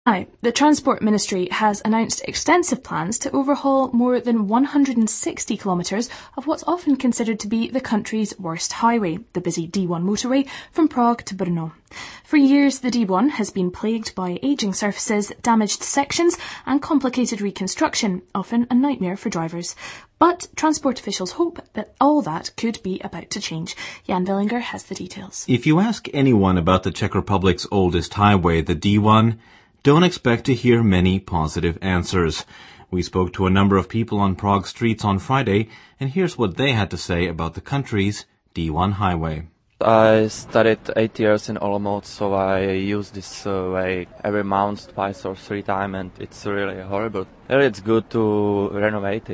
Now, the Transport Ministry has announced extensive plans to overhaul more than 160 kilometres of what's often considered to be the country's worst highway, the busy D1 motorway from Prague to Brno. For years, the D1 has been plagued by ageing surfaces, damaged sections and complicated reconstruction, often a nightmare for drivers. But transport officials hope that all that could be about to change. Jan Vellinger has the details. If you ask anyone about the Czech Republic's oldest highway, the D1, don't expect to hear many positive answers. We spoke to a number of people on Prague streets on Friday, and here's what they had to say about the country's D1 highway. I studied 8 years in Olomouc, so I use this way every month, twice or 3 times, and it's really horrible. Really, it's good to renovate it.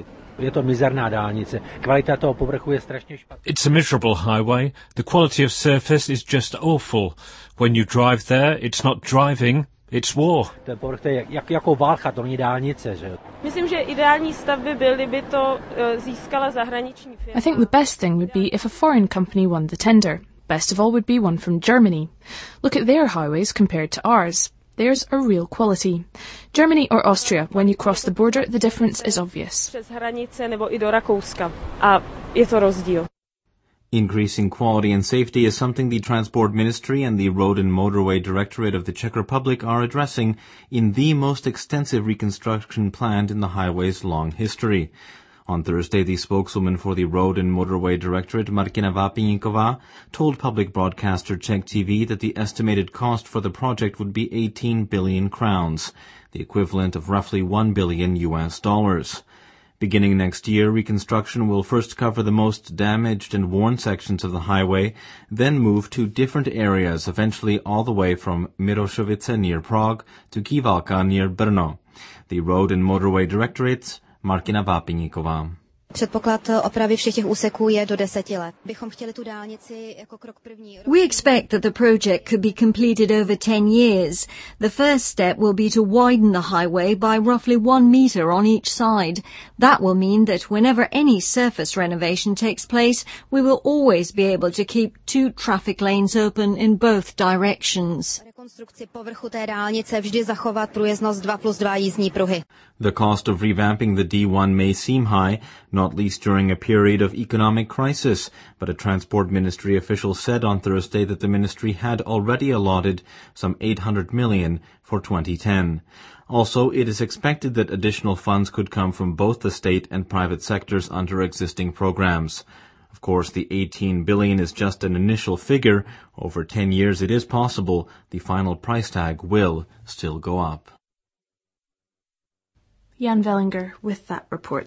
It's a miserable highway. The quality of surface is just awful. When you drive there, it's not driving. It's war. I think the best thing would be if a foreign company won the tender. Best of all would be one from Germany. Look at their highways compared to ours. Theirs are real quality. Germany or Austria, when you cross the border, the difference is obvious. Increasing quality and safety is something the Transport Ministry and the Road and Motorway Directorate of the Czech Republic are addressing in the most extensive reconstruction planned in the highway's long history. On Thursday, the spokeswoman for the Road and Motorway Directorate, Martina Vápeníková, told public broadcaster Czech TV that the estimated cost for the project would be 18 billion crowns, the equivalent of roughly $1 billion. Beginning next year, reconstruction will first cover the most damaged and worn sections of the highway, then move to different areas, eventually all the way from Mirošovice near Prague to Kývalka near Brno. The Road and Motorway Directorate's Martina Vápeníková. Předpoklad opravy všech těch úseků je do 10 let. Bychom chtěli tu dálnici jako krok první. We expect that the project could be completed over 10 years. The first step will be to widen the highway by roughly 1 meter on each side. That will mean that whenever any surface renovation takes place, we will always be able to keep 2 traffic lanes open in both directions. Rekonstrukci povrchu té dálnice vždy zachovat průjezdnost 2+2 jízdní pruhy. The cost of revamping the D1 may seem high, not least during a period of economic crisis, but a Transport Ministry official said on Thursday that the ministry had already allotted some 800 million for 2010. Also, it is expected that additional funds could come from both the state and private sectors under existing programs. Of course, the 18 billion is just an initial figure. Over 10 years it is possible the final price tag will still go up. Jan Vellinger with that report.